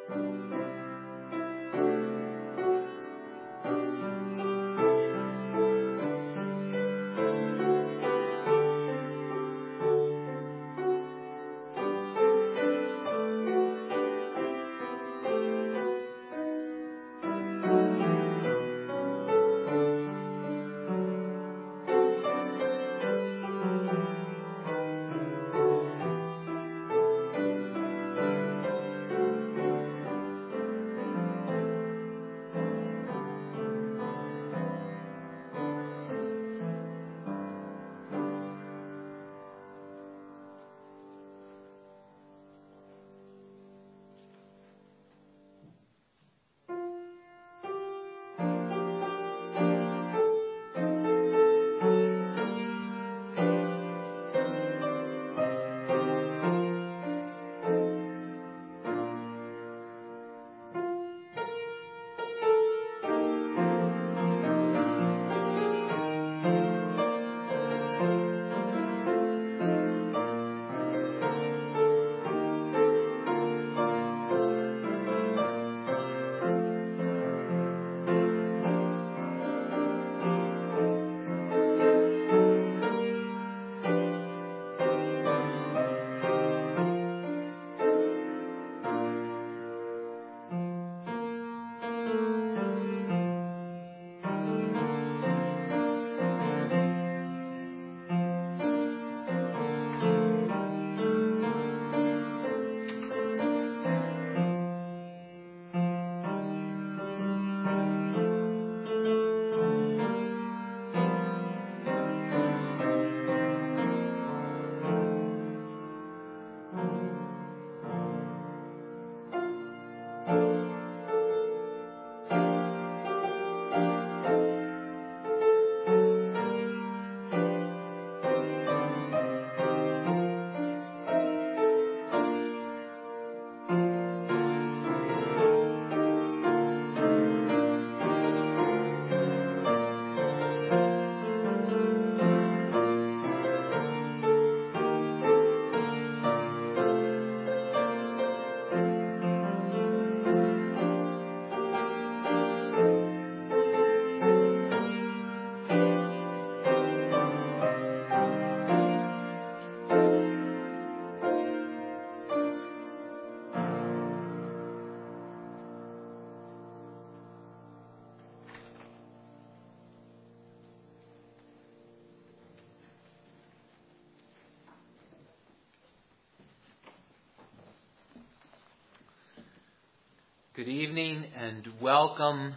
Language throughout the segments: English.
Good evening and welcome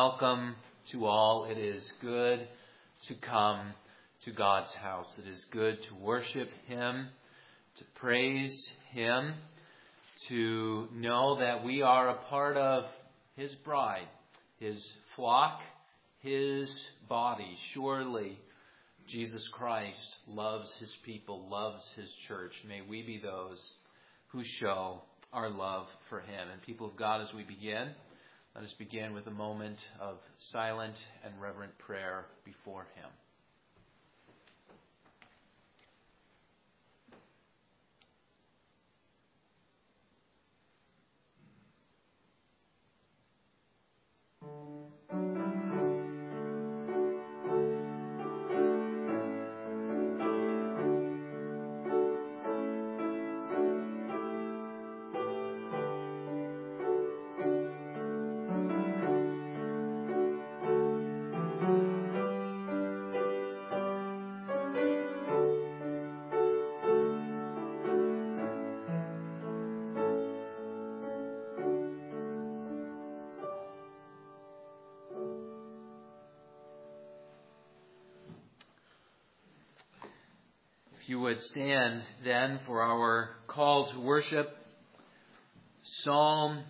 to all. It is good to come to God's house. It is good to worship Him, to praise Him, to know that we are a part of His bride, His flock, His body. Surely Jesus Christ loves His people, loves His church. May we be those who show our love for Him. And people of God, as we begin, let us begin with a moment of silent and reverent prayer before Him. If you would stand then for our call to worship, Psalm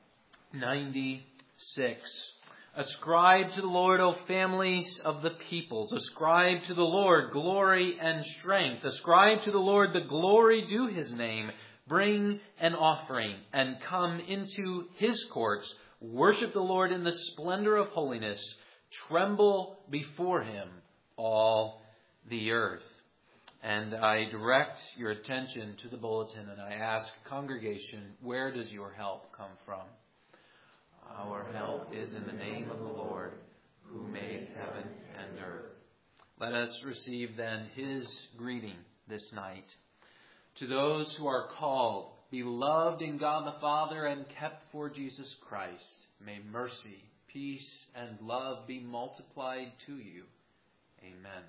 96. Ascribe to the Lord, O families of the peoples. Ascribe to the Lord glory and strength. Ascribe to the Lord the glory due His name. Bring an offering and come into His courts. Worship the Lord in the splendor of holiness. Tremble before Him, all the earth. And I direct your attention to the bulletin, and I ask, congregation, where does your help come from? Our help is in the name of the Lord, who made heaven and earth. Let us receive then his greeting this night. To those who are called, beloved in God the Father, and kept for Jesus Christ, may mercy, peace, and love be multiplied to you. Amen.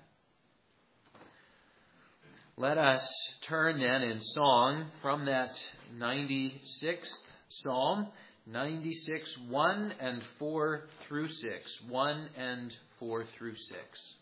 Let us turn then in song from that 96th Psalm, 96, 1 and 4 through 6. 1 and 4 through 6.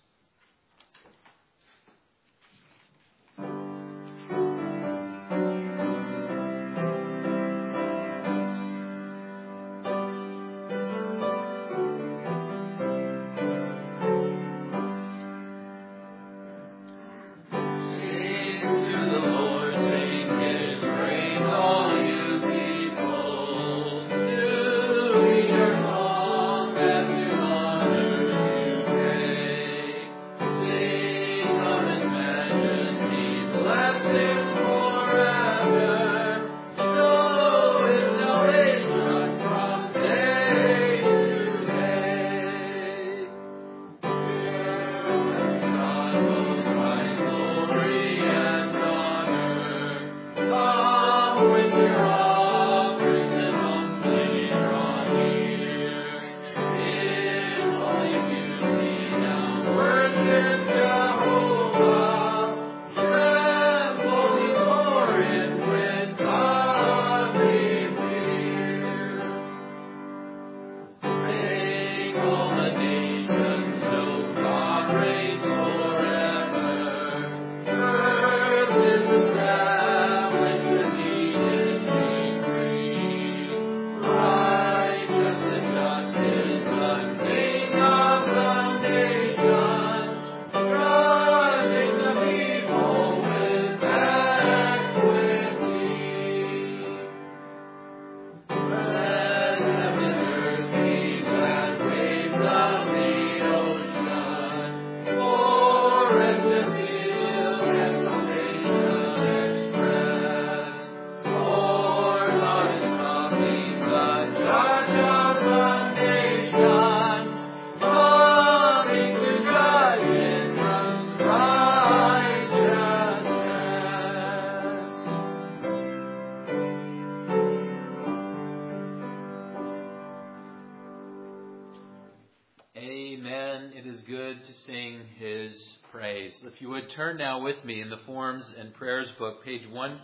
If you would turn now with me in the Forms and Prayers book, page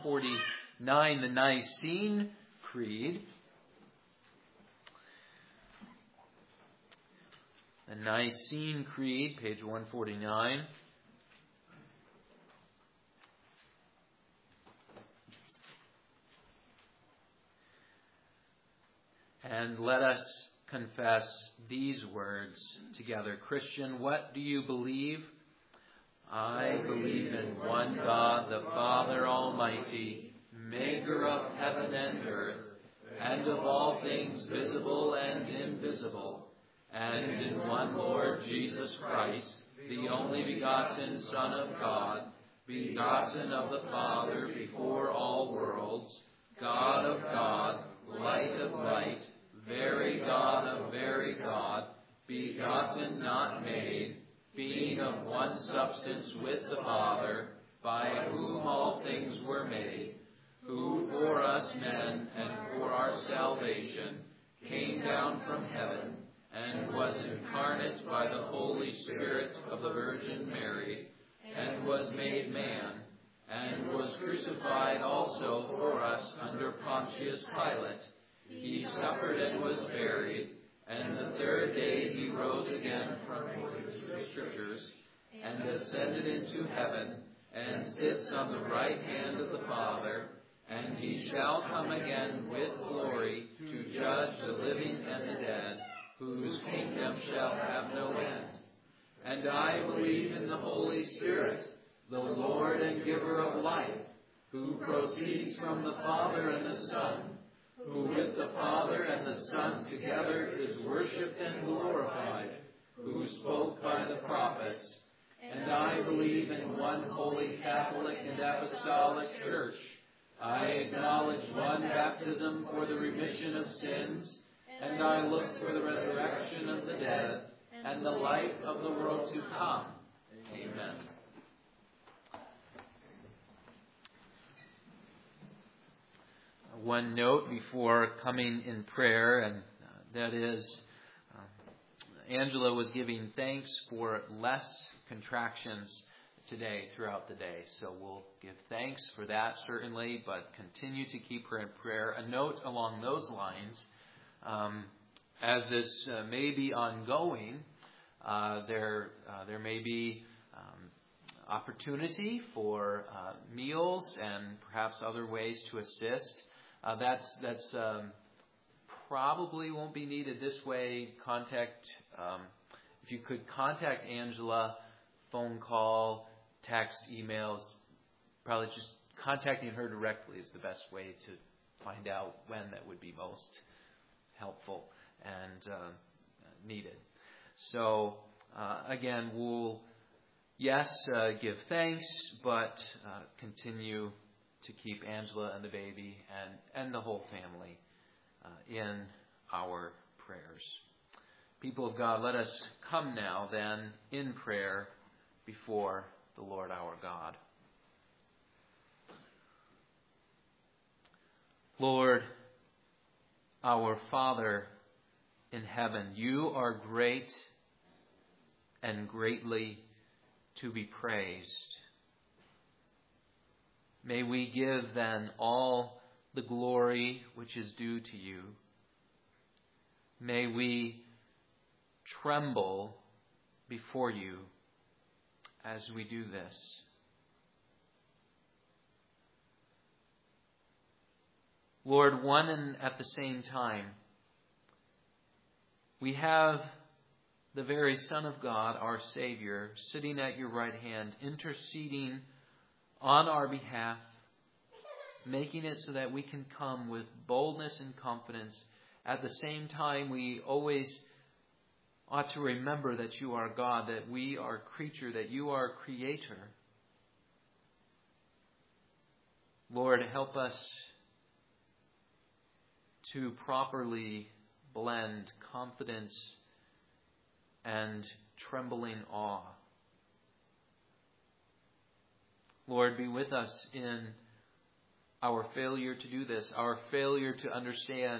149, the Nicene Creed. The Nicene Creed, page 149. And let us confess these words together. Christian, what do you believe? I believe in one God, the Father Almighty, maker of heaven and earth, and of all things visible and invisible, and in one Lord Jesus Christ, the only begotten Son of God, begotten of the Father before all worlds, God of God, light of light, very God of very God, begotten, not made, being of one substance with the Father, by whom all things were made, who for us men and for our salvation came down from heaven, and was incarnate by the Holy Spirit of the Virgin Mary, and was made man, and was crucified also for us under Pontius Pilate. He suffered and was buried, and the third day he rose again from the Scriptures, and ascended into heaven, and sits on the right hand of the Father, and he shall come again with glory to judge the living and the dead, whose kingdom shall have no end. And I believe in the Holy Spirit, the Lord and giver of life, who proceeds from the Father and the Son, who with the Father and the Son together is worshipped and glorified, who spoke by the prophets, and I believe in one holy Catholic and Apostolic Church. I acknowledge one baptism for the remission of sins, and I look for the resurrection of the dead and the life of the world to come. Amen. One note before coming in prayer, and that is Angela was giving thanks for less contractions today throughout the day. So we'll give thanks for that, certainly, but continue to keep her in prayer. A note along those lines, as this may be ongoing, there may be opportunity for meals and perhaps other ways to assist. That's probably won't be needed this way. If you could contact Angela, phone call, text, emails, probably just contacting her directly is the best way to find out when that would be most helpful and needed. So again, we'll give thanks, but continue to keep Angela and the baby and the whole family in our prayers. People of God, let us come now then in prayer before the Lord our God. Lord, our Father in heaven, you are great and greatly to be praised. May we give then all the glory which is due to you. May we tremble before you as we do this. Lord, one and at the same time, we have the very Son of God, our Savior, sitting at your right hand, interceding on our behalf, making it so that we can come with boldness and confidence. At the same time, we always ought to remember that you are God, that we are creature, that you are creator. Lord, help us to properly blend confidence and trembling awe. Lord, be with us in our failure to do this, our failure to understand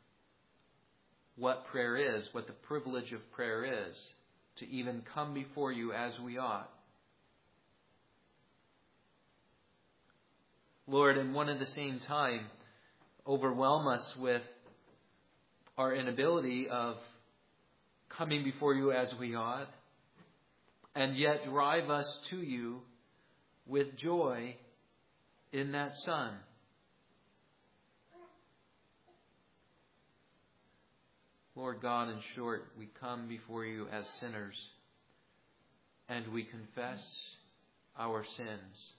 what prayer is, what the privilege of prayer is, to even come before you as we ought. Lord, in one and the same time, overwhelm us with our inability of coming before you as we ought, and yet drive us to you with joy in that Son. Lord God, in short, we come before you as sinners, and we confess our sins.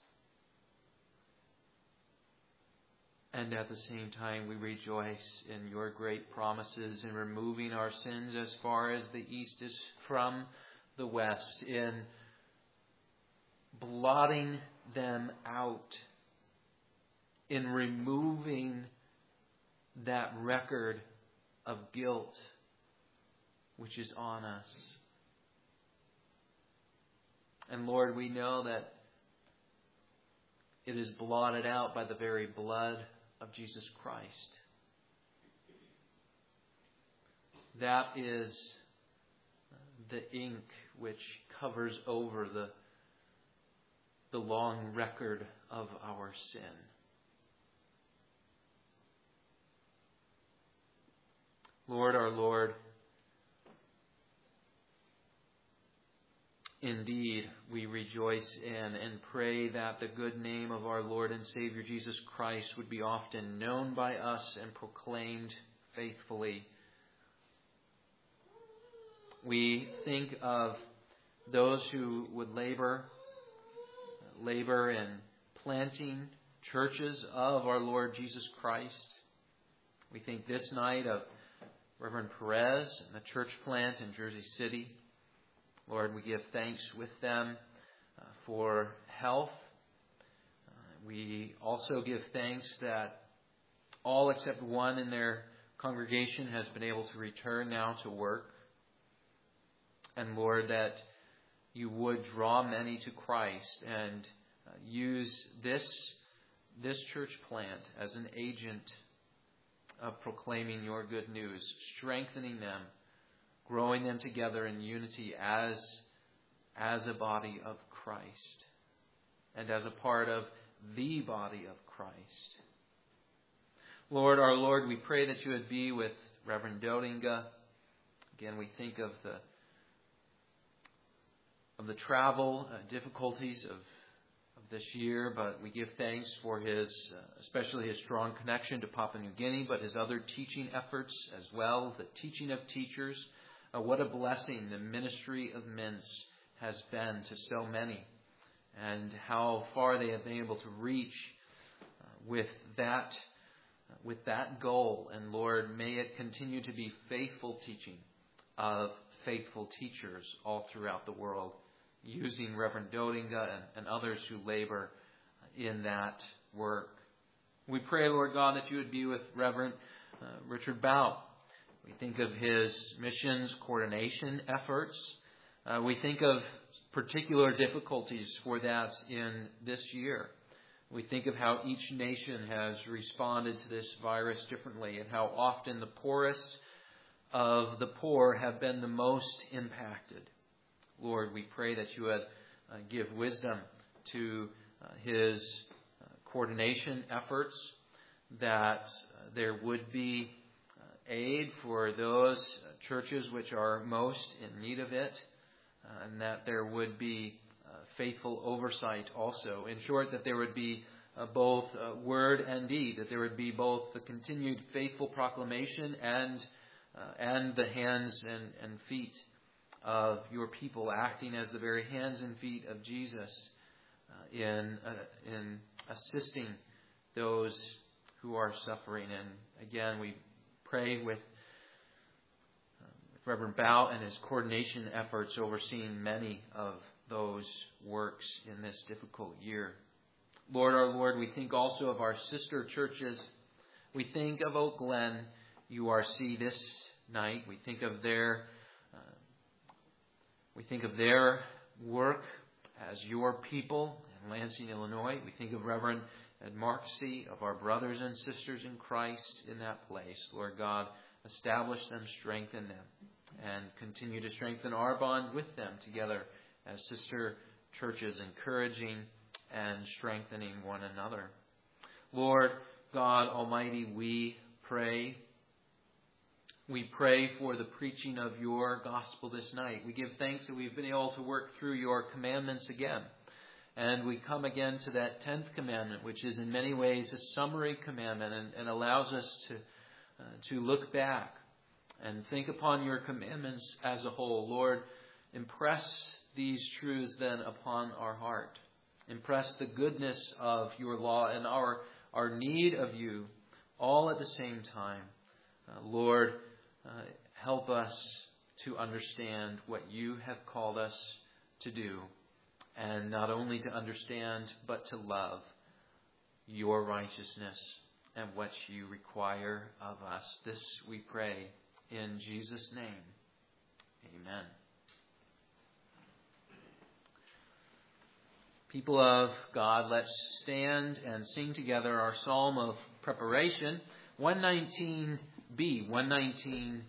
And at the same time, we rejoice in your great promises in removing our sins as far as the east is from the west, in blotting them out, in removing that record of guilt which is on us. And Lord, we know that it is blotted out by the very blood of Jesus Christ. That is the ink which covers over the long record of our sin. Lord, our Lord, indeed, we rejoice in and pray that the good name of our Lord and Savior Jesus Christ would be often known by us and proclaimed faithfully. We think of those who would labor in planting churches of our Lord Jesus Christ. We think this night of Reverend Perez and the church plant in Jersey City. Lord, we give thanks with them for health. We also give thanks that all except one in their congregation has been able to return now to work. And Lord, that you would draw many to Christ and use this church plant as an agent of proclaiming your good news, strengthening them, growing them together in unity as a body of Christ and as a part of the body of Christ. Lord, our Lord, we pray that you would be with Reverend Dodinga. Again, we think of the travel difficulties of this year, but we give thanks for especially his strong connection to Papua New Guinea, but his other teaching efforts as well, the teaching of teachers. What a blessing the ministry of Minsk has been to so many, and how far they have been able to reach with that goal. And Lord, may it continue to be faithful teaching of faithful teachers all throughout the world, using Reverend Dodinga and others who labor in that work. We pray, Lord God, that you would be with Reverend Richard Bow. We think of his missions coordination efforts. We think of particular difficulties for that in this year. We think of how each nation has responded to this virus differently, and how often the poorest of the poor have been the most impacted. Lord, we pray that you would give wisdom to his coordination efforts, that there would be aid for those churches which are most in need of it, and that there would be faithful oversight also. In short, that there would be both word and deed, that there would be both the continued faithful proclamation and the hands and feet of your people, acting as the very hands and feet of Jesus in assisting those who are suffering. And again, we pray with Reverend Bow and his coordination efforts, overseeing many of those works in this difficult year. Lord, our Lord, we think also of our sister churches. We think of Oak Glen URC this night. We think of their work as your people in Lansing, Illinois. We think of Reverend Ed Marksey, of our brothers and sisters in Christ in that place. Lord God, establish them, strengthen them, and continue to strengthen our bond with them together as sister churches, encouraging and strengthening one another. Lord God Almighty, we pray for the preaching of your gospel this night. We give thanks that we've been able to work through your commandments again. And we come again to that 10th commandment, which is in many ways a summary commandment, and allows us to look back and think upon your commandments as a whole. Lord, impress these truths then upon our heart. Impress the goodness of your law and our need of you all at the same time. Lord, help us to understand what you have called us to do, and not only to understand, but to love your righteousness and what you require of us. This we pray in Jesus' name. Amen. People of God, let's stand and sing together our psalm of preparation, 119b. 119b.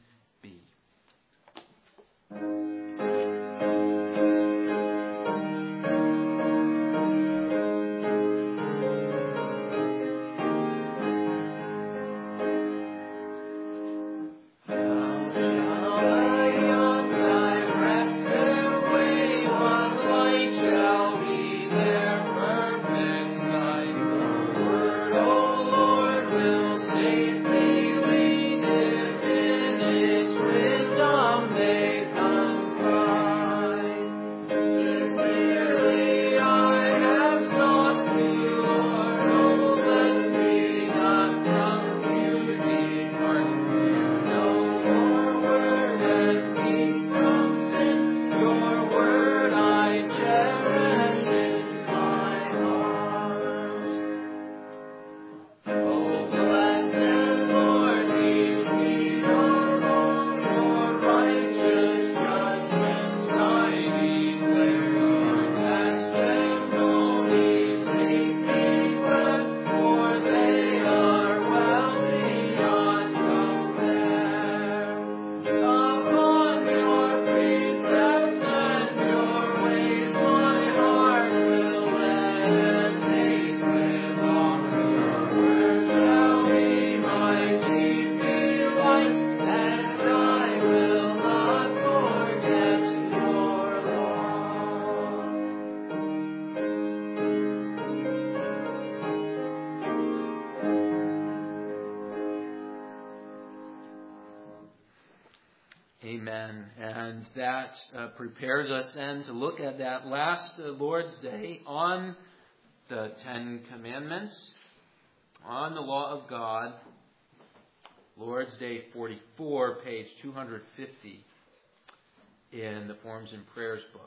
Safely lead if in its wisdom they come. Amen. And that prepares us then to look at that last Lord's Day on the Ten Commandments, on the law of God. Lord's Day 44, page 250 in the Forms and Prayers book.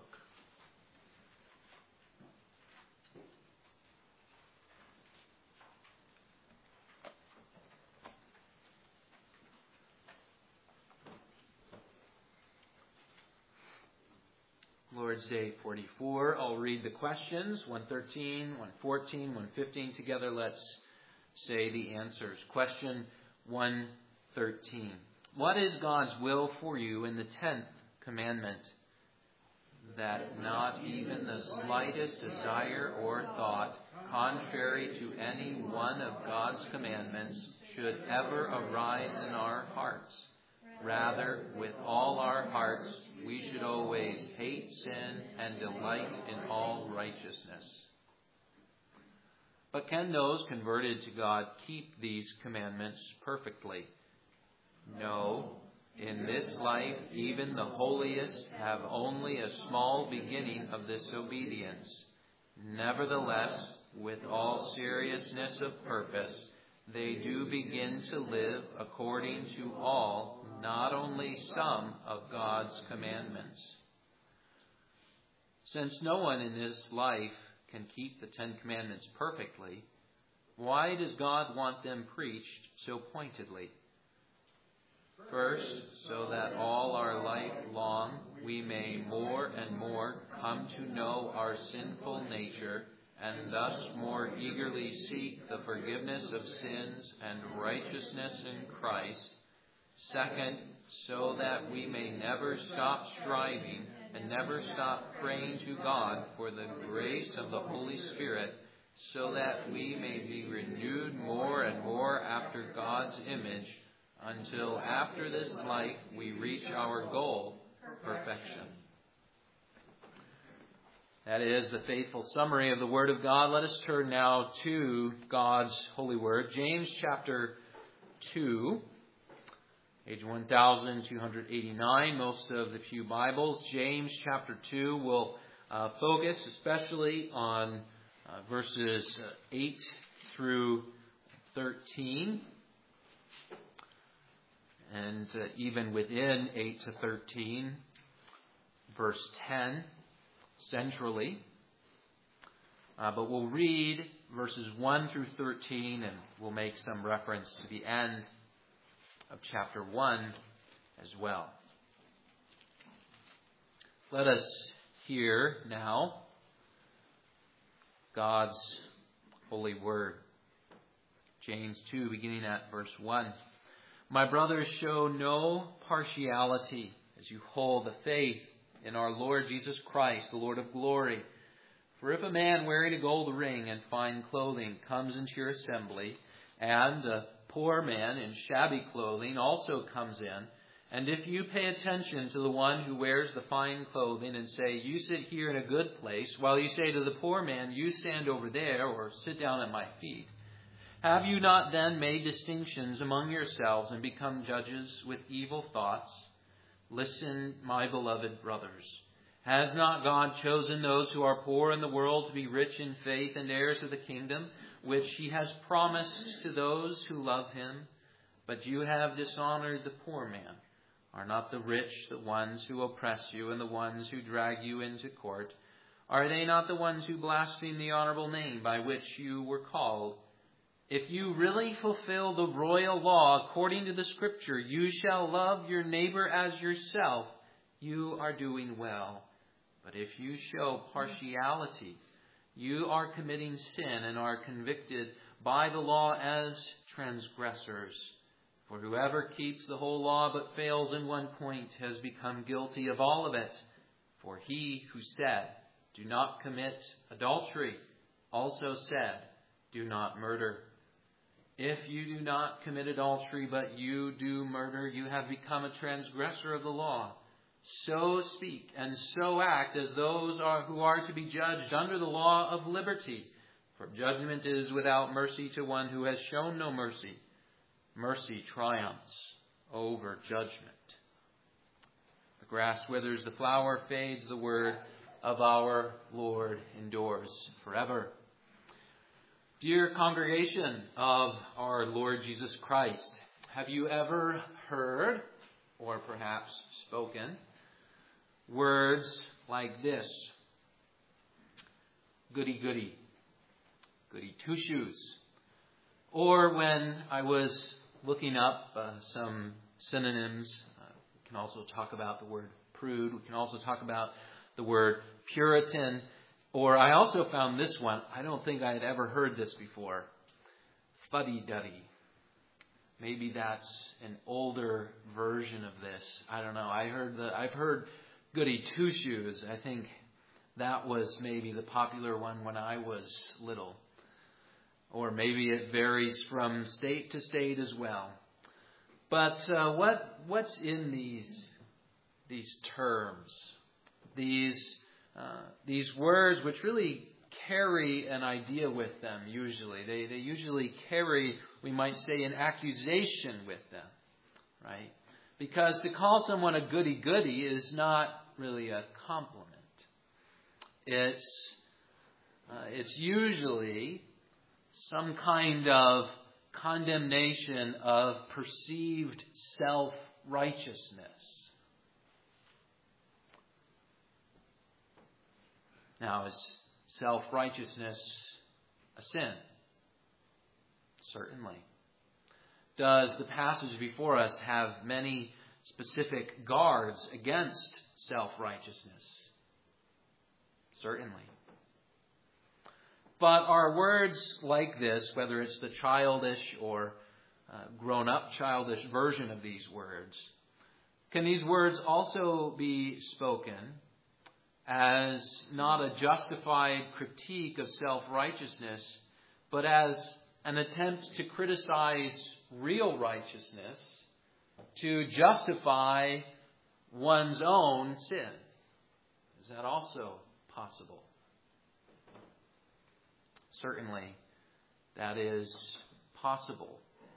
Lord's Day 44. I'll read the questions, 113, 114, 115 together. Let's say the answers. Question 113. What is God's will for you in the 10th commandment? That not even the slightest desire or thought, contrary to any one of God's commandments, should ever arise in our hearts. Rather, with all our hearts, we should always hate sin and delight in all righteousness. But can those converted to God keep these commandments perfectly? No. In this life, even the holiest have only a small beginning of this obedience. Nevertheless, with all seriousness of purpose, they do begin to live according to all, not only some, of God's commandments. Since no one in this life can keep the 10 Commandments perfectly, why does God want them preached so pointedly? First, so that all our life long we may more and more come to know our sinful nature, and thus more eagerly seek the forgiveness of sins and righteousness in Christ. Second, so that we may never stop striving and never stop praying to God for the grace of the Holy Spirit, so that we may be renewed more and more after God's image, until after this life we reach our goal, perfection. That is the faithful summary of the Word of God. Let us turn now to God's holy Word. James chapter 2, page 1289, most of the Pew Bibles. James chapter 2 will focus especially on verses 8 through 13. And even within 8 to 13, verse 10, centrally. But we'll read verses 1 through 13, and we'll make some reference to the end of chapter 1 as well. Let us hear now God's holy word. James 2, beginning at verse 1. My brothers, show no partiality as you hold the faith in our Lord Jesus Christ, the Lord of glory. For if a man wearing a gold ring and fine clothing comes into your assembly, and a poor man in shabby clothing also comes in, and if you pay attention to the one who wears the fine clothing and say, you sit here in a good place, while you say to the poor man, you stand over there, or sit down at my feet, have you not then made distinctions among yourselves and become judges with evil thoughts? Listen, my beloved brothers. Has not God chosen those who are poor in the world to be rich in faith and heirs of the kingdom, which he has promised to those who love him? But you have dishonored the poor man. Are not the rich the ones who oppress you and the ones who drag you into court? Are they not the ones who blaspheme the honorable name by which you were called? If you really fulfill the royal law according to the Scripture, you shall love your neighbor as yourself, you are doing well. But if you show partiality, you are committing sin and are convicted by the law as transgressors. For whoever keeps the whole law but fails in one point has become guilty of all of it. For he who said, do not commit adultery, also said, do not murder. If you do not commit adultery, but you do murder, you have become a transgressor of the law. So speak and so act as those who are to be judged under the law of liberty. For judgment is without mercy to one who has shown no mercy. Mercy triumphs over judgment. The grass withers, the flower fades, the word of our Lord endures forever. Dear congregation of our Lord Jesus Christ, have you ever heard, or perhaps spoken, words like this? Goody goody. Goody two shoes. Or when I was looking up some synonyms, we can also talk about the word prude. We can also talk about the word Puritan. Or I also found this one. I don't think I had ever heard this before. Fuddy-duddy. Maybe that's an older version of this. I don't know. I've heard goody two shoes. I think that was maybe the popular one when I was little. Or maybe it varies from state to state as well. But what's in these terms? These words which really carry an idea with them usually. They usually carry, we might say, an accusation with them, right? Because to call someone a goody-goody is not really a compliment. It's usually some kind of condemnation of perceived self-righteousness. Now, is self-righteousness a sin? Certainly. Does the passage before us have many specific guards against self-righteousness? Certainly. But are words like this, whether it's the childish or grown-up childish version of these words, can these words also be spoken as not a justified critique of self-righteousness, but as an attempt to criticize real righteousness, to justify one's own sin? Is that also possible? Certainly, that is possible.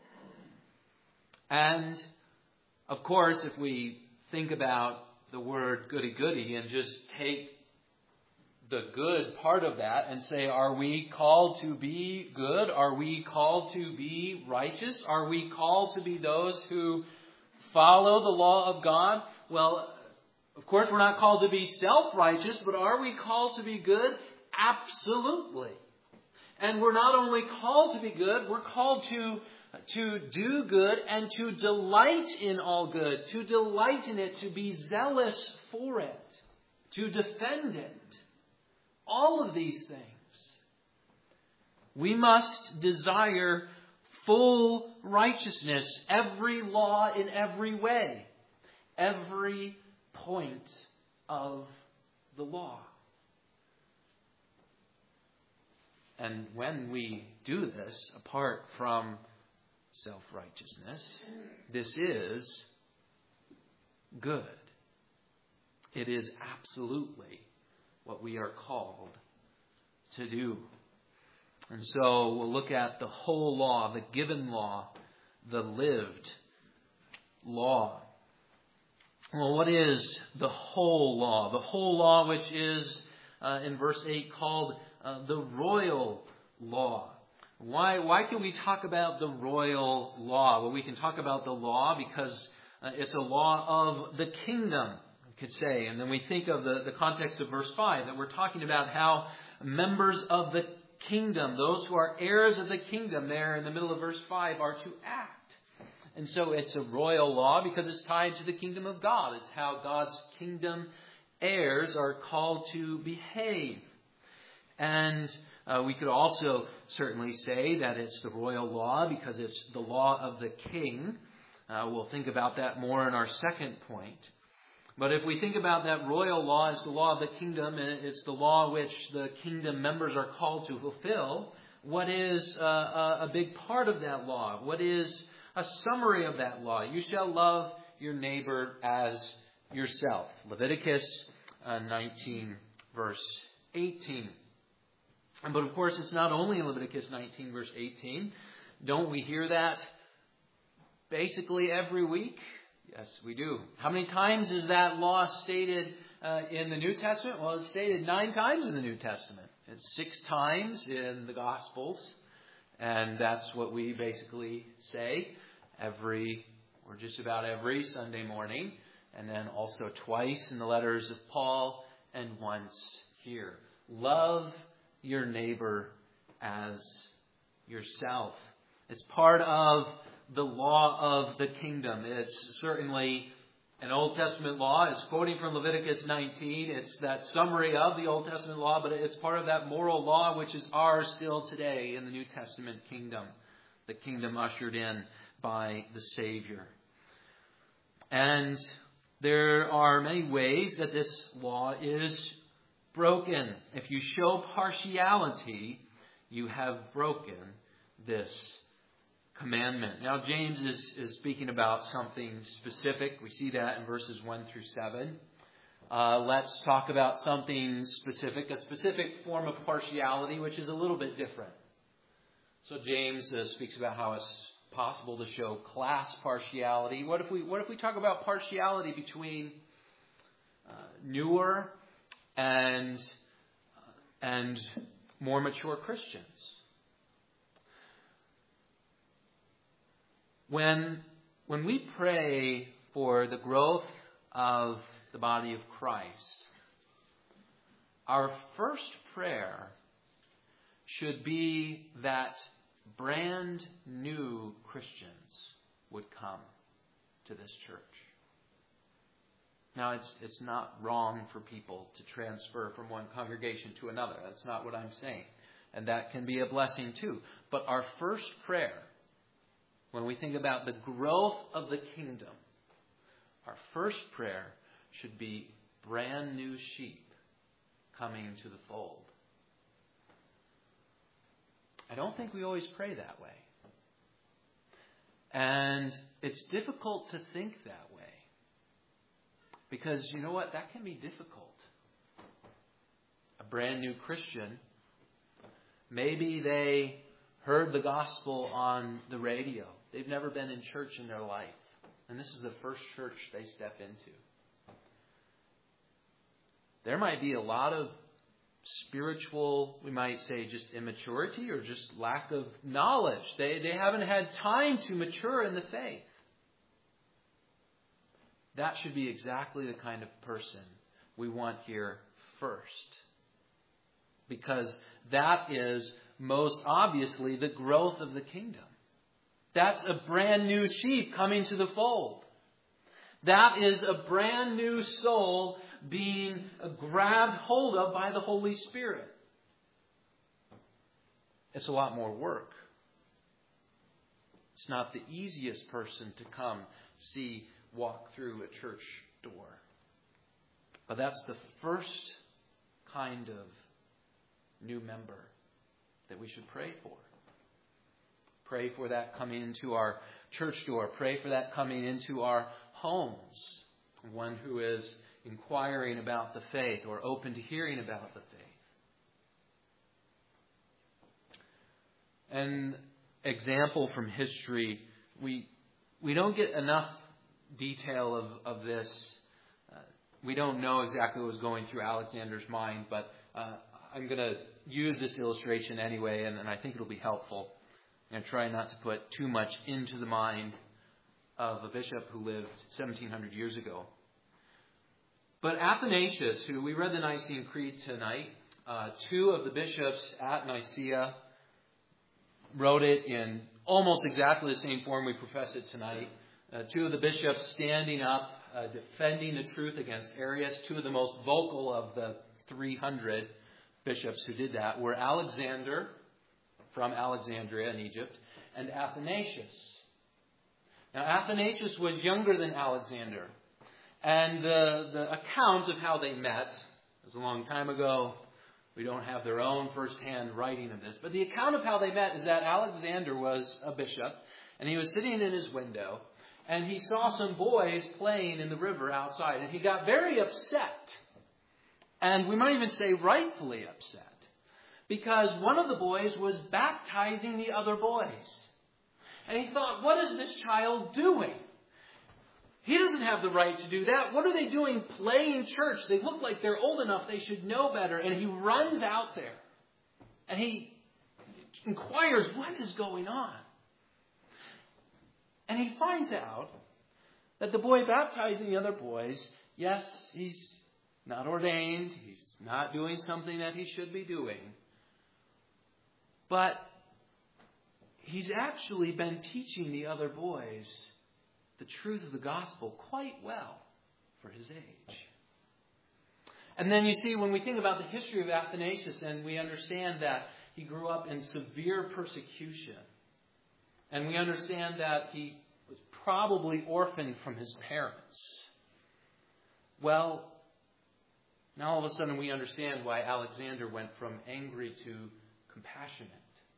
And, of course, if we think about the word goody-goody and just take the good part of that and say, are we called to be good? Are we called to be righteous? Are we called to be those who follow the law of God? Well, of course, we're not called to be self-righteous, but are we called to be good? Absolutely. And we're not only called to be good, we're called to do good and to delight in all good, to delight in it, to be zealous for it, to defend it. All of these things. We must desire full righteousness, every law in every way, every point of the law. And when we do this, apart from self-righteousness, this is good. It is absolutely what we are called to do. And so we'll look at the whole law, the given law, the lived law. Well, what is the whole law? The whole law, which is in verse 8 called the royal law. Why can we talk about the royal law? Well, we can talk about the law because it's a law of the kingdom, we could say. And then we think of the context of verse 5, that we're talking about how members of the kingdom, those who are heirs of the kingdom there in the middle of verse 5, are to act. And so it's a royal law because it's tied to the kingdom of God. It's how God's kingdom heirs are called to behave. And we could also certainly say that it's the royal law because it's the law of the king. We'll think about that more in our second point. But if we think about that royal law as the law of the kingdom, and it's the law which the kingdom members are called to fulfill, what is a big part of that law? What is a summary of that law? You shall love your neighbor as yourself. Leviticus 19, verse 18. But of course, it's not only in Leviticus 19, verse 18. Don't we hear that basically every week? Yes, we do. How many times is that law stated in the New Testament? Well, it's stated 9 times in the New Testament. It's 6 times in the Gospels. And that's what we basically say just about every Sunday morning. And then also twice in the letters of Paul and once here. Love your neighbor as yourself. It's part of the law of the kingdom. It's certainly an Old Testament law. It's quoting from Leviticus 19. It's that summary of the Old Testament law, but it's part of that moral law which is ours still today in the New Testament kingdom. The kingdom ushered in by the Savior. And there are many ways that this law is broken. If you show partiality, you have broken this commandment. Now, James is speaking about something specific. We see that in verses 1 through 7. Let's talk about something specific, a specific form of partiality, which is a little bit different. So James speaks about how it's possible to show class partiality. What if we talk about partiality between newer and more mature Christians? When we pray for the growth of the body of Christ, our first prayer should be that brand new Christians would come to this church. Now, it's not wrong for people to transfer from one congregation to another. That's not what I'm saying. And that can be a blessing too. But our first prayer, when we think about the growth of the kingdom, our first prayer should be brand new sheep coming to the fold. I don't think we always pray that way. And it's difficult to think that way. Because you know what? That can be difficult. A brand new Christian, maybe they heard the gospel on the radio. They've never been in church in their life. And this is the first church they step into. There might be a lot of spiritual, we might say, just immaturity or just lack of knowledge. They haven't had time to mature in the faith. That should be exactly the kind of person we want here first. Because that is most obviously the growth of the kingdom. That's a brand new sheep coming to the fold. That is a brand new soul being grabbed hold of by the Holy Spirit. It's a lot more work. It's not the easiest person to come walk through a church door. But that's the first kind of new member that we should pray for. Pray for that coming into our church door. Pray for that coming into our homes. One who is inquiring about the faith or open to hearing about the faith. An example from history, we don't get enough detail of this. We don't know exactly what was going through Alexander's mind, but I'm going to use this illustration anyway, and I think it'll be helpful. And try not to put too much into the mind of a bishop who lived 1700 years ago. But Athanasius, who we read the Nicene Creed tonight, 2 of the bishops at Nicaea wrote it in almost exactly the same form we profess it tonight. 2 of the bishops standing up, defending the truth against Arius. 2 of the most vocal of the 300 bishops who did that were Alexander from Alexandria in Egypt, and Athanasius. Now, Athanasius was younger than Alexander. And the account of how they met was a long time ago. We don't have their own first-hand writing of this. But the account of how they met is that Alexander was a bishop, and he was sitting in his window, and he saw some boys playing in the river outside, and he got very upset. And we might even say rightfully upset. Because one of the boys was baptizing the other boys. And he thought, what is this child doing? He have the right to do that. What are they doing playing church? They look like they're old enough. They should know better. And he runs out there. And he inquires, what is going on? And he finds out that the boy baptizing the other boys, yes, he's not ordained. He's not doing something that he should be doing. But he's actually been teaching the other boys the truth of the gospel quite well for his age. And then you see, when we think about the history of Athanasius, and we understand that he grew up in severe persecution, and we understand that he was probably orphaned from his parents. Well, now all of a sudden we understand why Alexander went from angry to compassionate.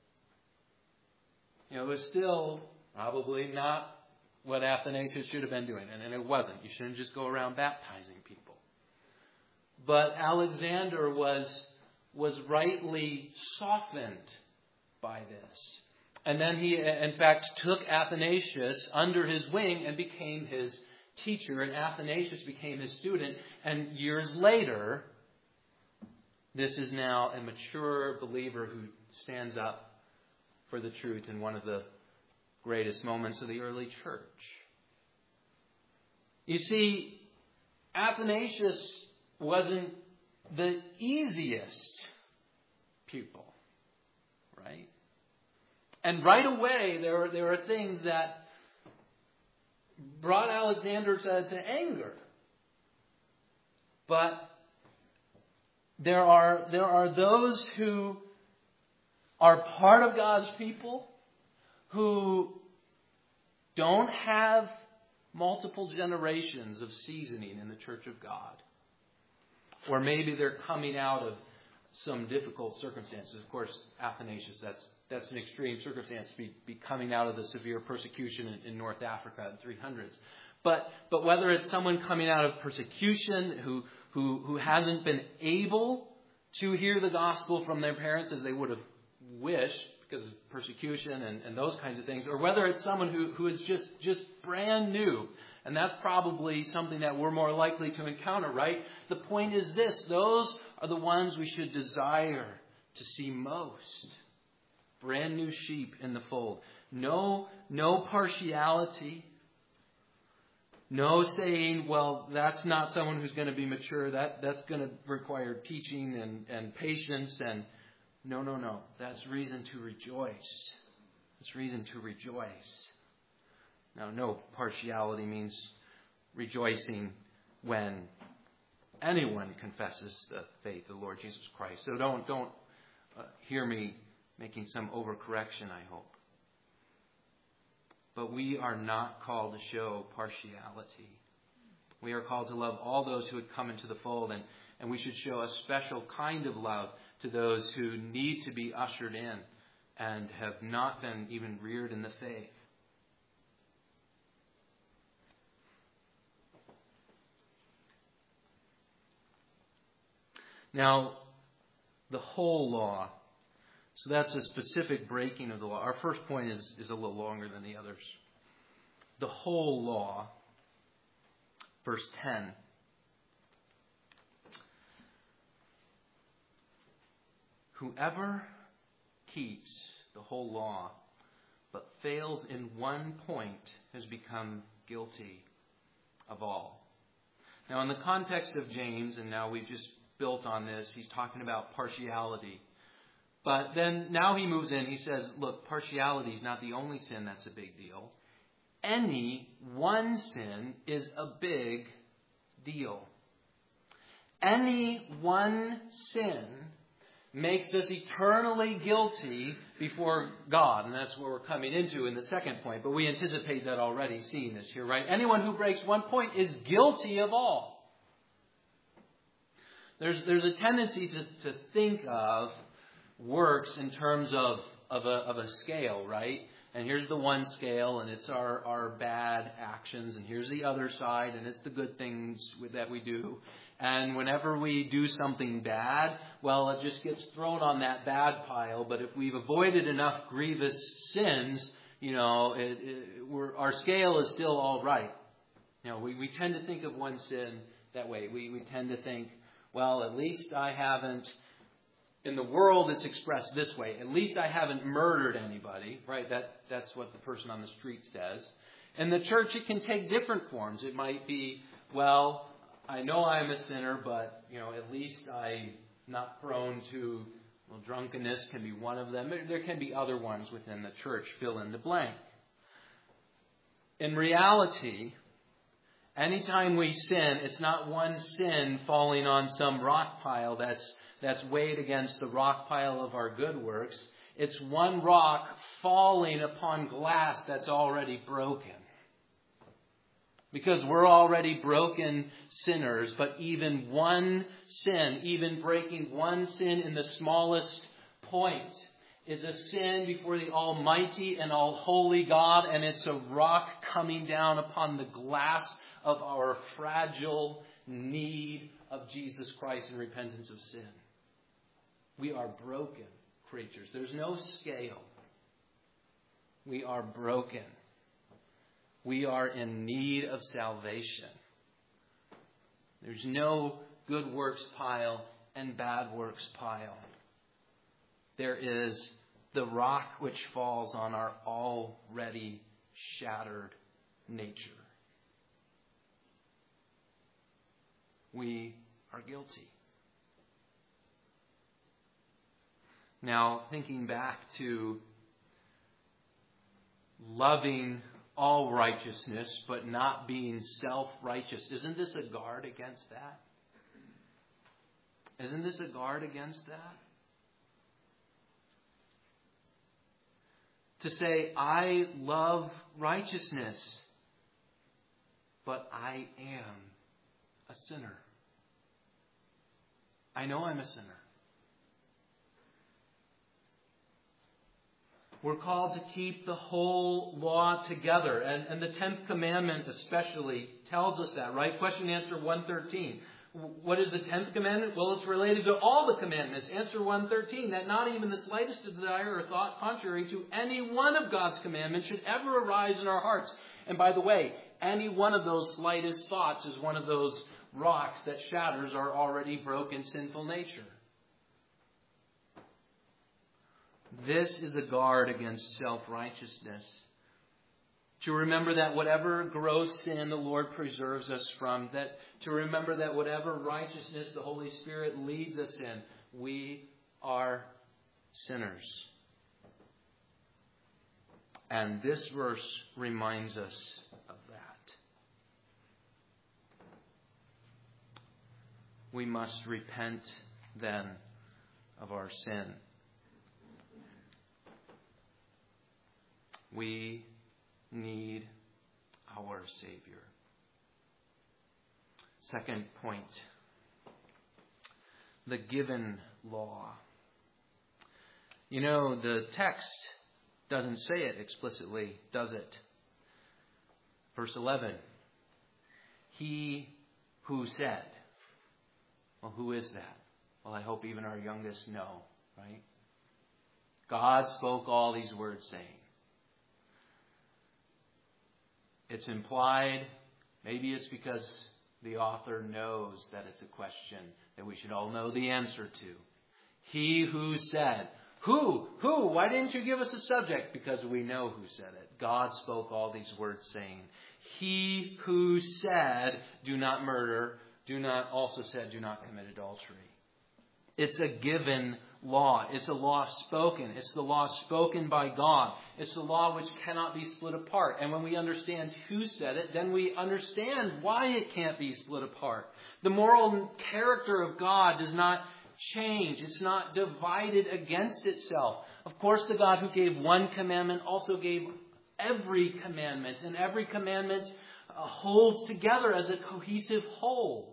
It was still probably not what Athanasius should have been doing. And it wasn't. You shouldn't just go around baptizing people. But Alexander was rightly softened by this. And then he, in fact, took Athanasius under his wing and became his teacher. And Athanasius became his student. And years later, this is now a mature believer who stands up for the truth in one of the greatest moments of the early church. You see, Athanasius wasn't the easiest pupil, right? And right away, there are things that brought Alexander to anger. But there are those who are part of God's people who don't have multiple generations of seasoning in the church of God. Or maybe they're coming out of some difficult circumstances. Of course, Athanasius, that's an extreme circumstance to be coming out of the severe persecution in North Africa in 300s. But whether it's someone coming out of persecution who hasn't been able to hear the gospel from their parents as they would have wished because of persecution and those kinds of things, or whether it's someone who is just brand new, and that's probably something that we're more likely to encounter, right? The point is this: those are the ones we should desire to see most. Brand new sheep in the fold. No partiality. No saying, well, that's not someone who's going to be mature. That's going to require teaching and patience. And no. That's reason to rejoice. It's reason to rejoice. Now, no partiality means rejoicing when anyone confesses the faith of the Lord Jesus Christ. So don't hear me making some overcorrection, I hope. But we are not called to show partiality. We are called to love all those who would come into the fold, and we should show a special kind of love to those who need to be ushered in and have not been even reared in the faith. Now, the whole law. So that's a specific breaking of the law. Our first point is a little longer than the others. The whole law, verse 10. Whoever keeps the whole law but fails in one point has become guilty of all. Now, in the context of James, and now we've just built on this, he's talking about partiality. But then now he moves in, he says, look, partiality is not the only sin that's a big deal. Any one sin is a big deal. Any one sin makes us eternally guilty before God. And that's what we're coming into in the second point. But we anticipate that already, seeing this here, right? Anyone who breaks one point is guilty of all. There's a tendency to think of works in terms of a scale, right? And here's the one scale, and it's our bad actions, and here's the other side, and it's the good things that we do. And whenever we do something bad, well, it just gets thrown on that bad pile. But if we've avoided enough grievous sins, our scale is still all right. We tend to think of one sin that way. We tend to think, well, at least I haven't, in the world it's expressed this way, at least I haven't murdered anybody, right? That's what the person on the street says. In the church, it can take different forms. It might be, well, I know I'm a sinner, but, at least I'm not prone to, drunkenness can be one of them. There can be other ones within the church, fill in the blank. In reality, anytime we sin, it's not one sin falling on some rock pile that's weighed against the rock pile of our good works. It's one rock falling upon glass that's already broken. Because we're already broken sinners, but even one sin, even breaking one sin in the smallest point, is a sin before the Almighty and all-holy God, and it's a rock coming down upon the glass of our fragile need of Jesus Christ and repentance of sin. We are broken creatures. There's no scale. We are broken. We are in need of salvation. There's no good works pile and bad works pile. There is the rock which falls on our already shattered nature. We are guilty. Now, thinking back to loving all righteousness, but not being self-righteous. Isn't this a guard against that? Isn't this a guard against that? To say, I love righteousness, but I am a sinner. I know I'm a sinner. We're called to keep the whole law together. And the 10th commandment especially tells us that, right? Question and answer 113. What is the 10th commandment? Well, it's related to all the commandments. Answer 113, that not even the slightest desire or thought contrary to any one of God's commandments should ever arise in our hearts. And by the way, any one of those slightest thoughts is one of those rocks that shatters our already broken sinful nature. This is a guard against self-righteousness. To remember that whatever gross sin the Lord preserves us from, to remember that whatever righteousness the Holy Spirit leads us in, we are sinners. And this verse reminds us of that. We must repent then of our sin. We need our Savior. Second point, the given law. The text doesn't say it explicitly, does it? Verse 11, he who said. Well, who is that? Well, I hope even our youngest know, right? God spoke all these words saying. It's implied, maybe it's because the author knows that it's a question that we should all know the answer to. He who said. Who? Why didn't you give us a subject? Because we know who said it. God spoke all these words saying, he who said, do not murder, also said, do not commit adultery. It's a given law. It's a law spoken. It's the law spoken by God. It's the law which cannot be split apart. And when we understand who said it, then we understand why it can't be split apart. The moral character of God does not change. It's not divided against itself. Of course, the God who gave one commandment also gave every commandment. And every commandment holds together as a cohesive whole.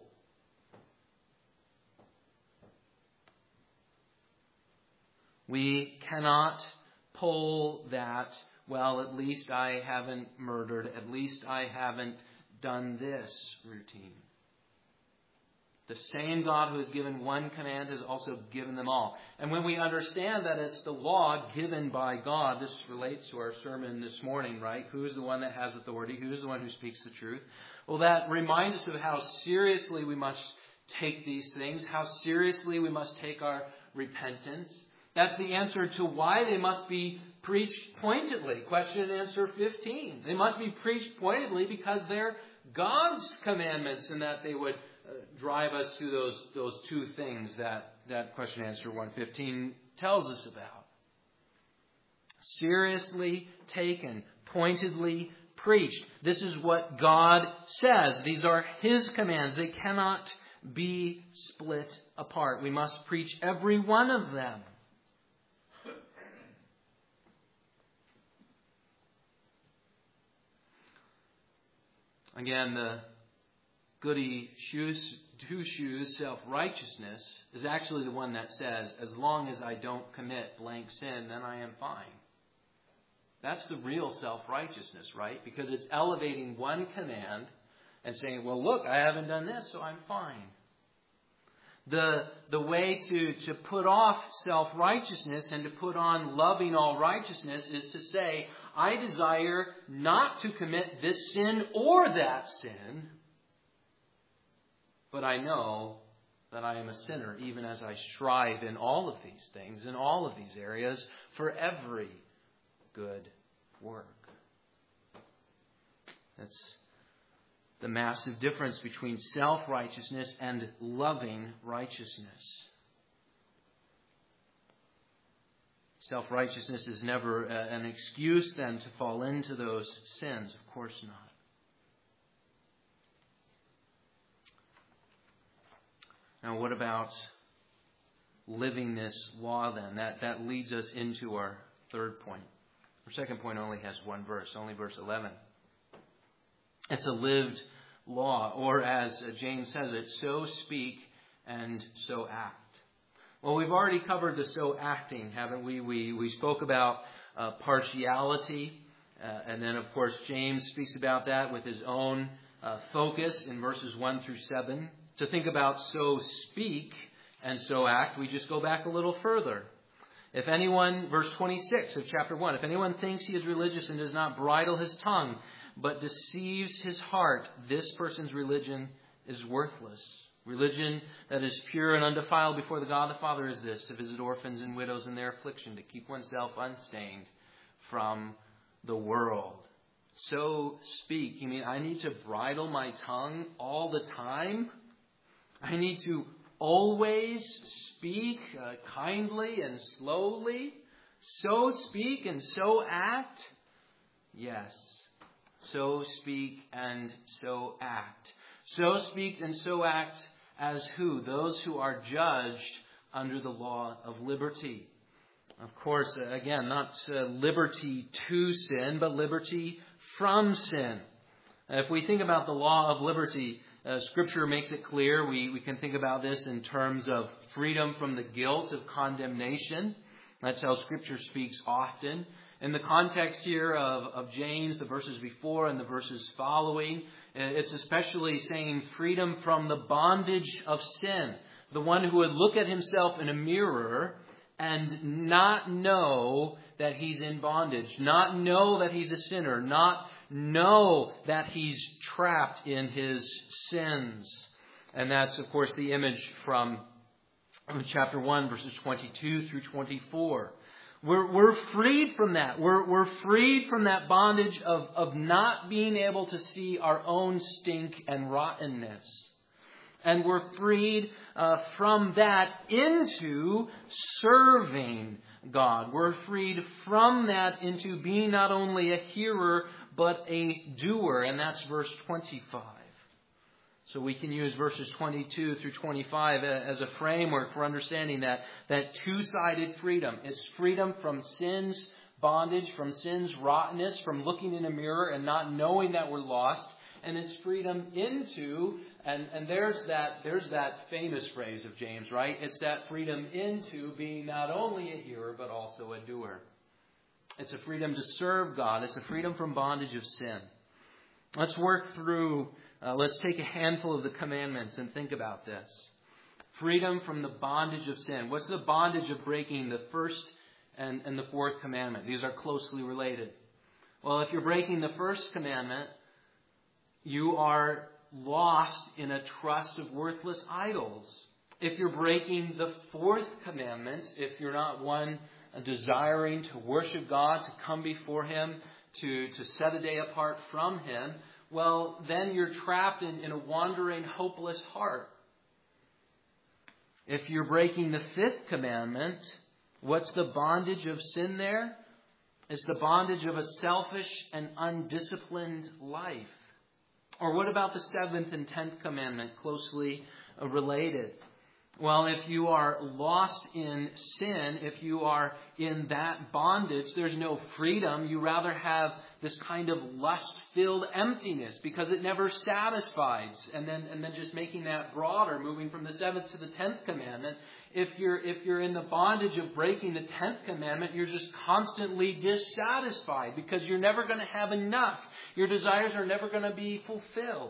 We cannot pull that, well, at least I haven't murdered, at least I haven't done this routine. The same God who has given one command has also given them all. And when we understand that it's the law given by God, this relates to our sermon this morning, right? Who's the one that has authority? Who's the one who speaks the truth? Well, that reminds us of how seriously we must take these things, how seriously we must take our repentance. That's the answer to why they must be preached pointedly. Question and answer 15. They must be preached pointedly because they're God's commandments, and that they would drive us to those two things that question and answer 115 tells us about. Seriously taken, pointedly preached. This is what God says. These are His commands. They cannot be split apart. We must preach every one of them. Again, the goody two-shoes self-righteousness is actually the one that says, as long as I don't commit blank sin, then I am fine. That's the real self-righteousness, right? Because it's elevating one command and saying, well, look, I haven't done this, so I'm fine. The way to put off self-righteousness and to put on loving all righteousness is to say, I desire not to commit this sin or that sin, but I know that I am a sinner, even as I strive in all of these things, in all of these areas, for every good work. That's the massive difference between self-righteousness and loving righteousness. Self-righteousness is never an excuse then to fall into those sins. Of course not. Now, what about living this law then? That leads us into our third point. Our second point only has one verse, only verse 11. It's a lived law, or as James says it, so speak and so act. Well, we've already covered the so acting, haven't we? We spoke about partiality, and then, of course, James speaks about that with his own focus in verses 1 through 7. To think about so speak and so act, we just go back a little further. If anyone, verse 26 of chapter 1, if anyone thinks he is religious and does not bridle his tongue, but deceives his heart, this person's religion is worthless. Religion that is pure and undefiled before the God the Father is this, to visit orphans and widows in their affliction, to keep oneself unstained from the world. So speak. You mean I need to bridle my tongue all the time? I need to always speak kindly and slowly? So speak and so act? Yes. So speak and so act. So speak and so act as who? Those who are judged under the law of liberty. Of course, again, not liberty to sin, but liberty from sin. If we think about the law of liberty, Scripture makes it clear. We can think about this in terms of freedom from the guilt of condemnation. That's how Scripture speaks often. In the context here of James, the verses before and the verses following, it's especially saying freedom from the bondage of sin. The one who would look at himself in a mirror and not know that he's in bondage, not know that he's a sinner, not know that he's trapped in his sins. And that's, of course, the image from chapter 1, verses 22 through 24. We're freed from that. We're freed from that bondage of not being able to see our own stink and rottenness. And we're freed from that into serving God. We're freed from that into being not only a hearer, but a doer. And that's verse 25. So we can use verses 22 through 25 as a framework for understanding that two-sided freedom. It's freedom from sin's bondage, from sin's rottenness, from looking in a mirror and not knowing that we're lost. And it's freedom into, and there's that famous phrase of James, right? It's that freedom into being not only a hearer, but also a doer. It's a freedom to serve God. It's a freedom from bondage of sin. Let's work through, let's take a handful of the commandments and think about this. Freedom from the bondage of sin. What's the bondage of breaking the first and the fourth commandment? These are closely related. Well, if you're breaking the first commandment, you are lost in a trust of worthless idols. If you're breaking the fourth commandment, if you're not one desiring to worship God, to come before Him, to set a day apart from Him, well, then you're trapped in a wandering, hopeless heart. If you're breaking the fifth commandment, what's the bondage of sin there? It's the bondage of a selfish and undisciplined life. Or what about the seventh and 10th commandment, closely related? Well, if you are lost in sin, if you are in that bondage, there's no freedom. You rather have this kind of lust-filled emptiness because it never satisfies. And then just making that broader, moving from the 7th to the 10th commandment, if you're in the bondage of breaking the 10th commandment, you're just constantly dissatisfied because you're never going to have enough. Your desires are never going to be fulfilled.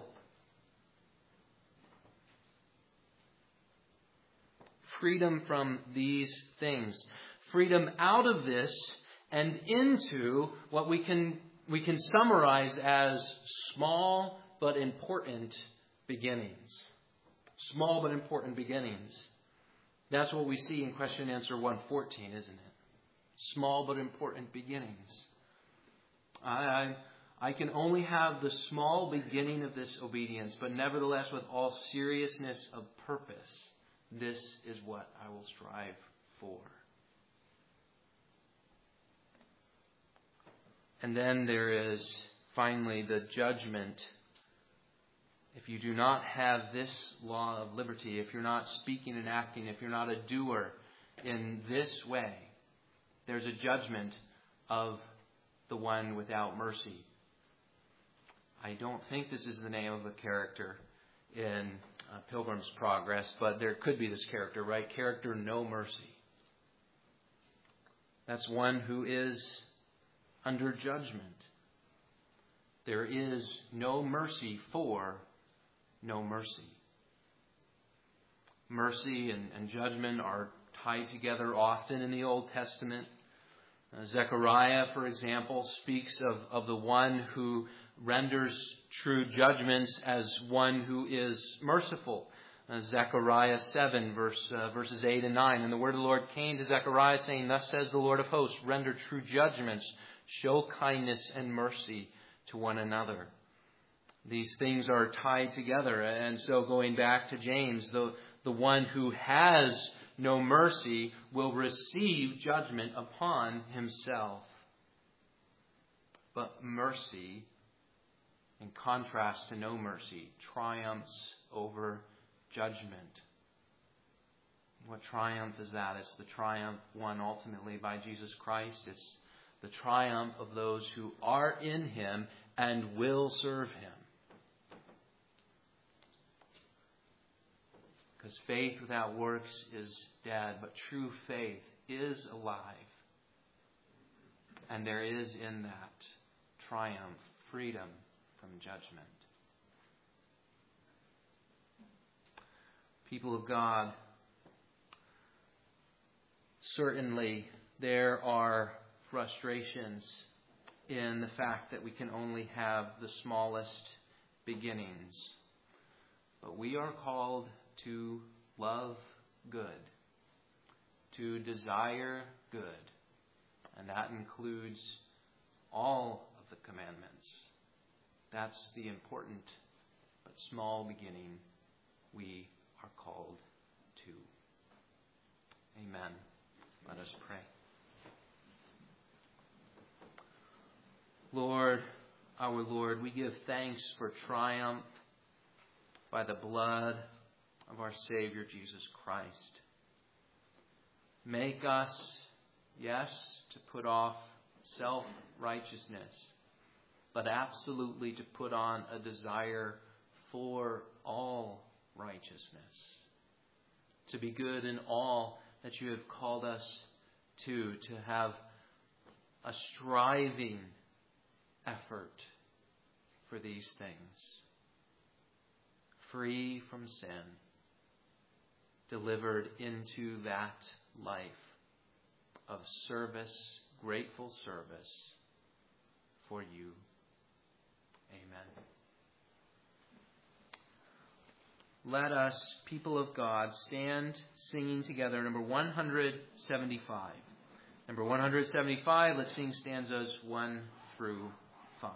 Freedom from these things. Freedom out of this and into what we can summarize as small but important beginnings. Small but important beginnings. That's what we see in question and answer 114, isn't it? Small but important beginnings. I can only have the small beginning of this obedience, but nevertheless with all seriousness of purpose. This is what I will strive for. And then there is finally the judgment. If you do not have this law of liberty, if you're not speaking and acting, if you're not a doer in this way, there's a judgment of the one without mercy. I don't think this is the name of a character in Pilgrim's Progress, but there could be this character, right? Character, no mercy. That's one who is under judgment. There is no mercy for no mercy. Mercy and judgment are tied together often in the Old Testament. Zechariah, for example, speaks of the one who renders true judgments as one who is merciful. Zechariah 7, verses 8 and 9. And the word of the Lord came to Zechariah, saying, Thus says the Lord of hosts, render true judgments, show kindness and mercy to one another. These things are tied together. And so going back to James, the one who has no mercy will receive judgment upon himself. But mercy, in contrast to no mercy, triumphs over judgment. What triumph is that? It's the triumph won ultimately by Jesus Christ. It's the triumph of those who are in Him and will serve Him. Because faith without works is dead, but true faith is alive. And there is in that triumph, freedom from judgment. People of God, certainly there are frustrations in the fact that we can only have the smallest beginnings. But we are called to love good, to desire good, and that includes all of the commandments. That's the important but small beginning we are called to. Amen. Let us pray. Lord, our Lord, we give thanks for triumph by the blood of our Savior Jesus Christ. Make us, yes, to put off self-righteousness, but absolutely to put on a desire for all righteousness, to be good in all that you have called us to have a striving effort for these things, free from sin, delivered into that life of service, grateful service for you. Amen. let us, people of God, stand singing together number 175. Number 175, let's sing stanzas 1 through 5.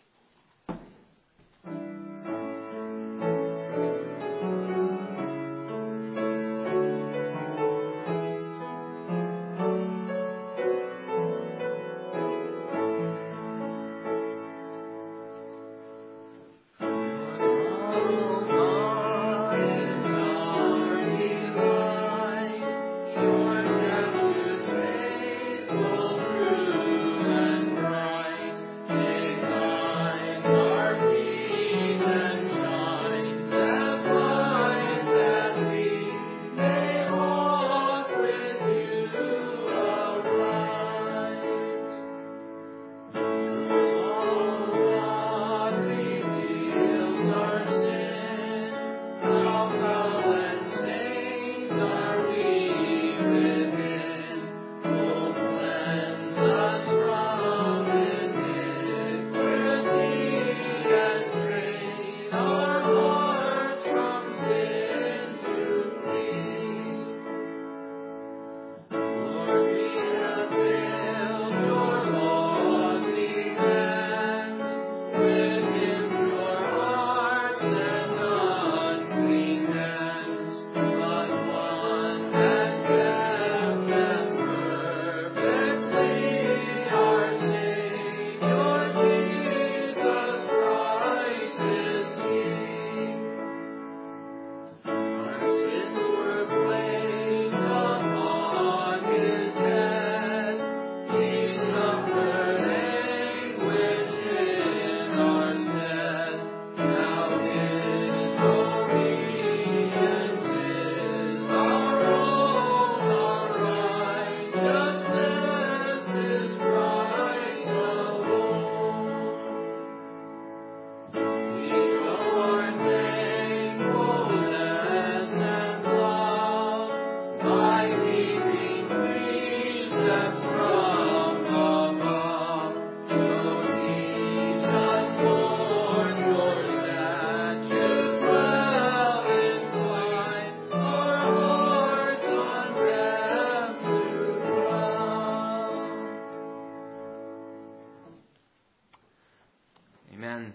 Amen.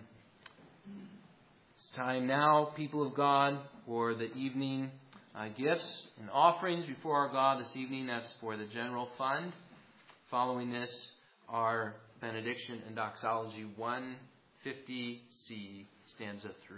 It's time now, people of God, for the evening gifts and offerings before our God this evening. That's for the general fund. Following this, our benediction and doxology 150C, stanza 3.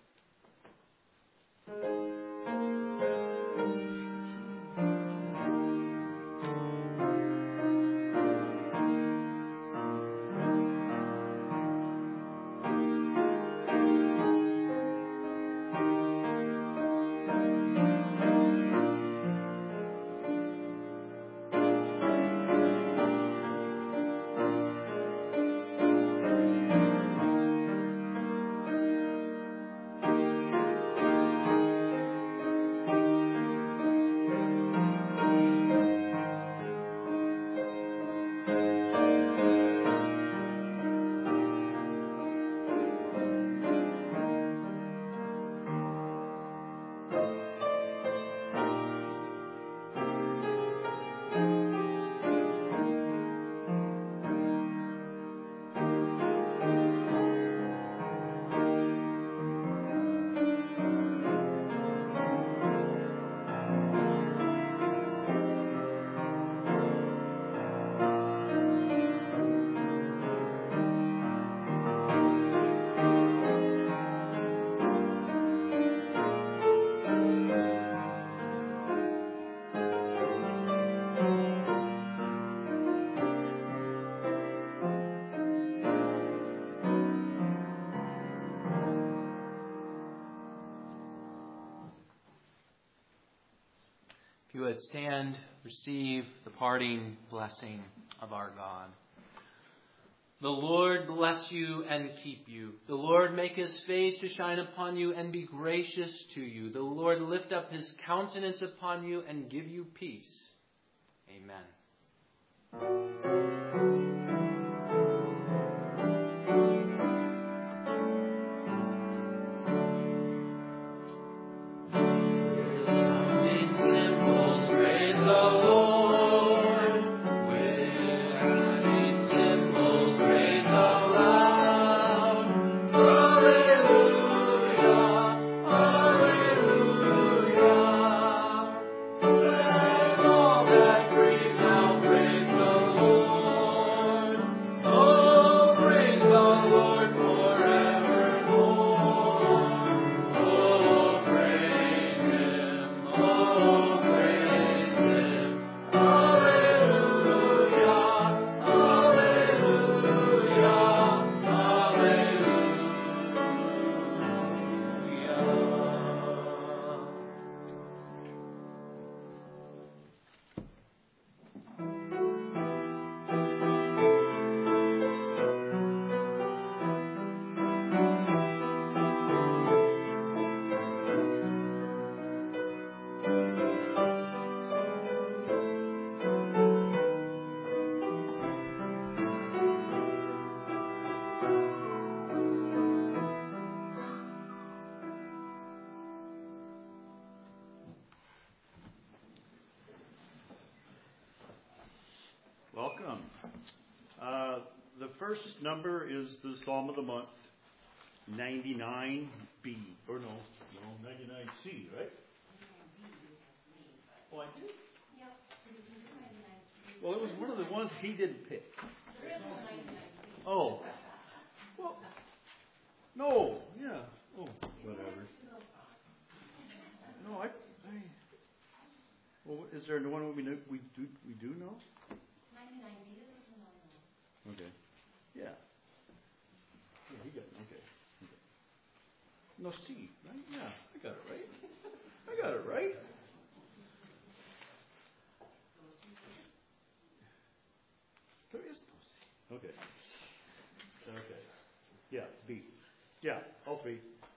If you would stand, receive the parting blessing of our God. The Lord bless you and keep you. The Lord make his face to shine upon you and be gracious to you. The Lord lift up his countenance upon you and give you peace. Amen. first number is the Psalm of the month, 99B. Or no, 99C, right? Oh, I did? Well, it was one of the ones he didn't pick. Oh. Well, no, yeah. Oh, whatever. No, well, is there one we do know? Okay. Yeah. Yeah, he got it. Okay. No, C, right? Yeah, I got it right. There is no C. Okay. Yeah, B. Yeah, all three.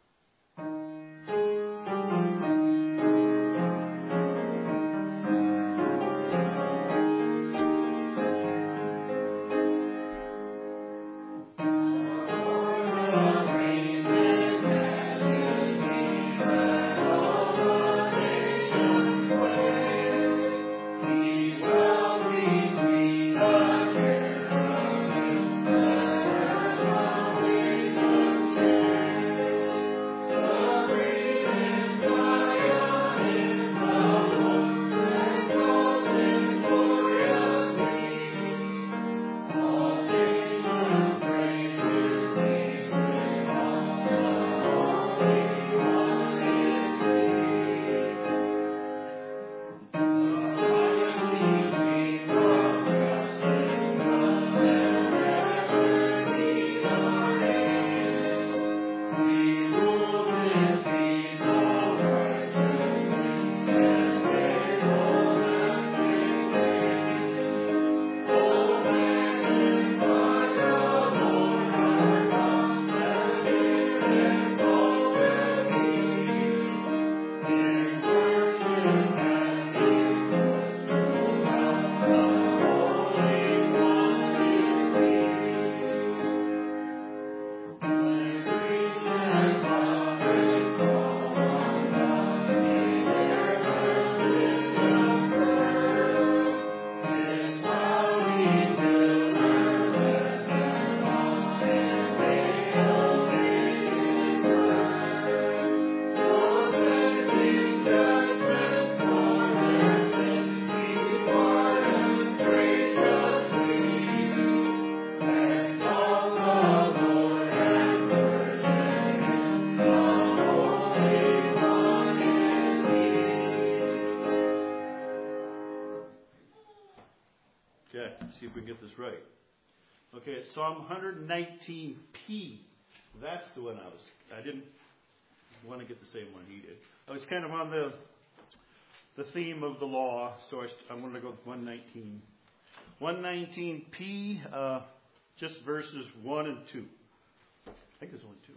See if we can get this right. Okay, it's Psalm 119P. That's the one I didn't want to get the same one he did. I was kind of on the theme of the law, so I'm going to go with 119. 119P, just verses 1 and 2. I think it's 1 and 2.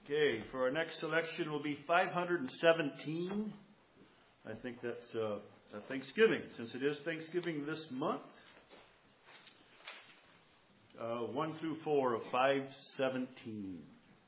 Okay, for our next selection will be 517. I think that's Thanksgiving, since it is Thanksgiving this month. 1 through 4 of 517.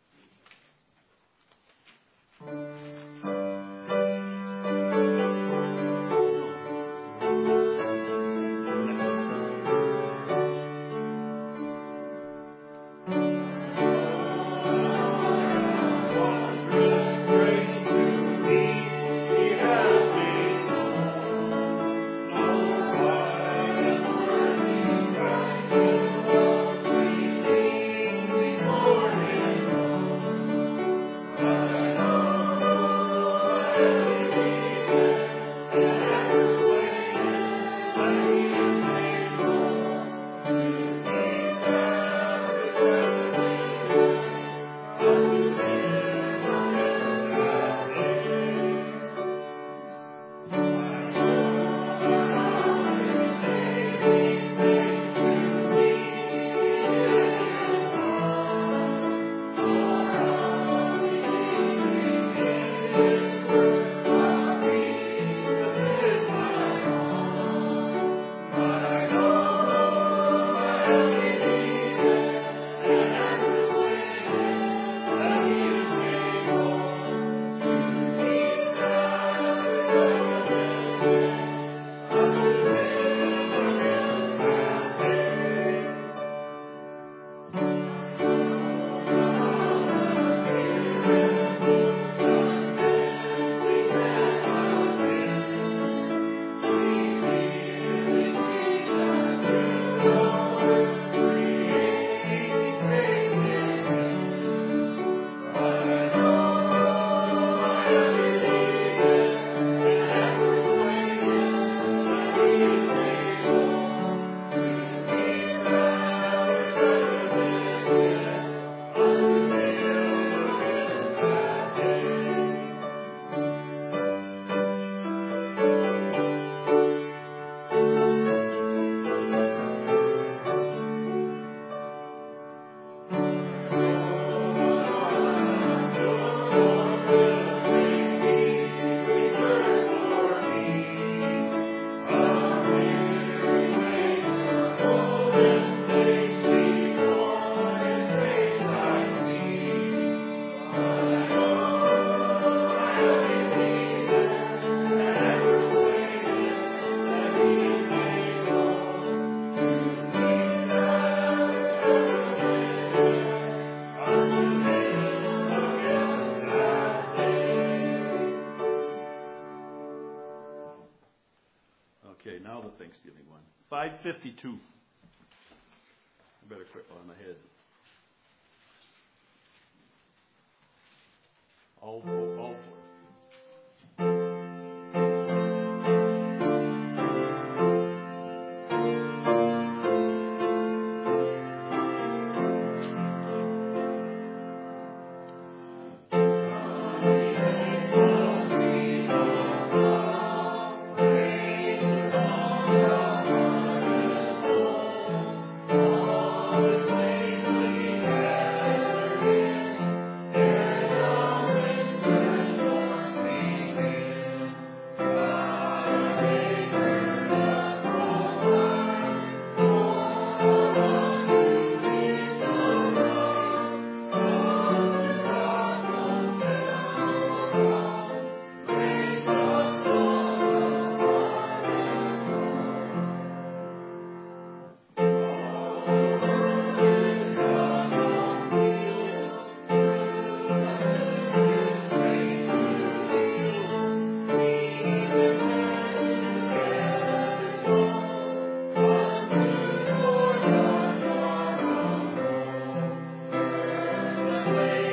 Okay, now the Thanksgiving one. 552. I better quit on my head. All four. Away.